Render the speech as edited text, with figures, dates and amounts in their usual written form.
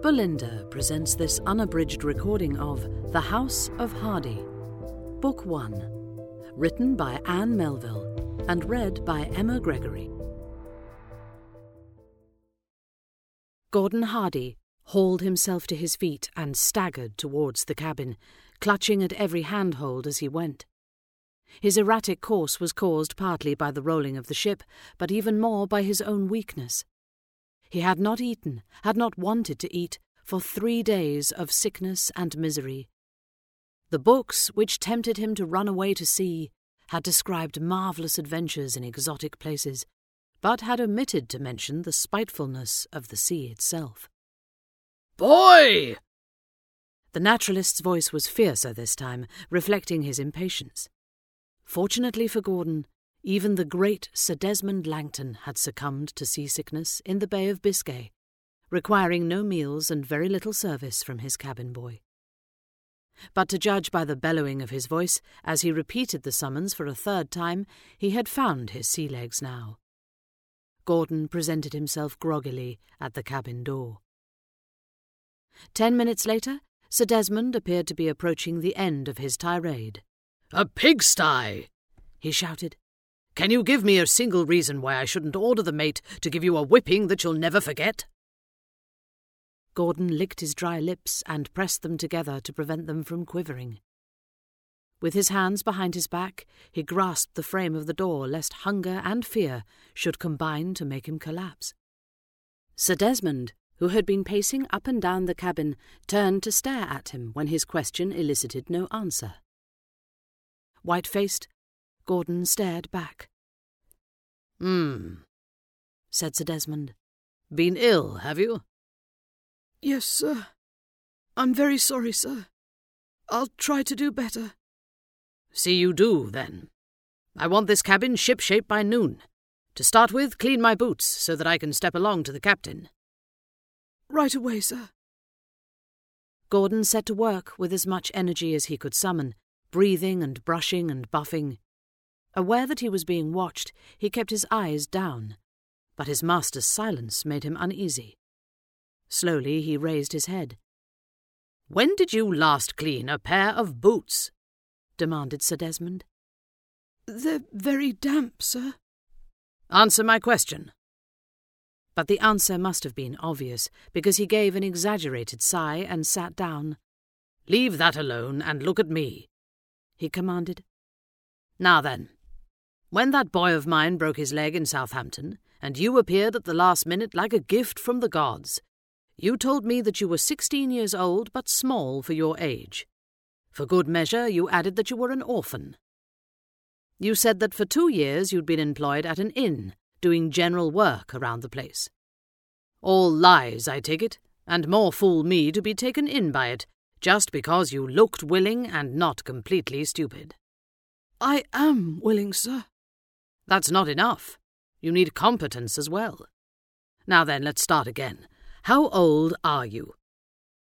Belinda presents this unabridged recording of The House of Hardy, Book 1, written by Anne Melville and read by Emma Gregory. Gordon Hardy hauled himself to his feet and staggered towards the cabin, clutching at every handhold as he went. His erratic course was caused partly by the rolling of the ship, but even more by his own weakness. He had not eaten, had not wanted to eat, for 3 days of sickness and misery. The books which tempted him to run away to sea had described marvellous adventures in exotic places, but had omitted to mention the spitefulness of the sea itself. "Boy!" The naturalist's voice was fiercer this time, reflecting his impatience. Fortunately for Gordon, even the great Sir Desmond Langton had succumbed to seasickness in the Bay of Biscay, requiring no meals and very little service from his cabin boy. But to judge by the bellowing of his voice, as he repeated the summons for a 3rd time, he had found his sea legs now. Gordon presented himself groggily at the cabin door. 10 minutes later, Sir Desmond appeared to be approaching the end of his tirade. "A pigsty!" he shouted. "Can you give me a single reason why I shouldn't order the mate to give you a whipping that you'll never forget?" Gordon licked his dry lips and pressed them together to prevent them from quivering. With his hands behind his back, he grasped the frame of the door lest hunger and fear should combine to make him collapse. Sir Desmond, who had been pacing up and down the cabin, turned to stare at him when his question elicited no answer. White-faced, Gordon stared back. Said Sir Desmond. "Been ill, have you?" "Yes, sir. I'm very sorry, sir. I'll try to do better." "See you do, then. I want this cabin ship-shape by noon. To start with, clean my boots so that I can step along to the captain." "Right away, sir." Gordon set to work with as much energy as he could summon, breathing and brushing and buffing. Aware that he was being watched, he kept his eyes down, but his master's silence made him uneasy. Slowly he raised his head. "When did you last clean a pair of boots?" demanded Sir Desmond. "They're very damp, sir." "Answer my question." But the answer must have been obvious, because he gave an exaggerated sigh and sat down. "Leave that alone and look at me," he commanded. "Now then, when that boy of mine broke his leg in Southampton, and you appeared at the last minute like a gift from the gods, you told me that you were 16 years old but small for your age. For good measure, you added that you were an orphan. You said that for 2 years you'd been employed at an inn, doing general work around the place. All lies, I take it, and more fool me to be taken in by it, just because you looked willing and not completely stupid." "I am willing, sir." "That's not enough. You need competence as well. Now then, let's start again. How old are you?"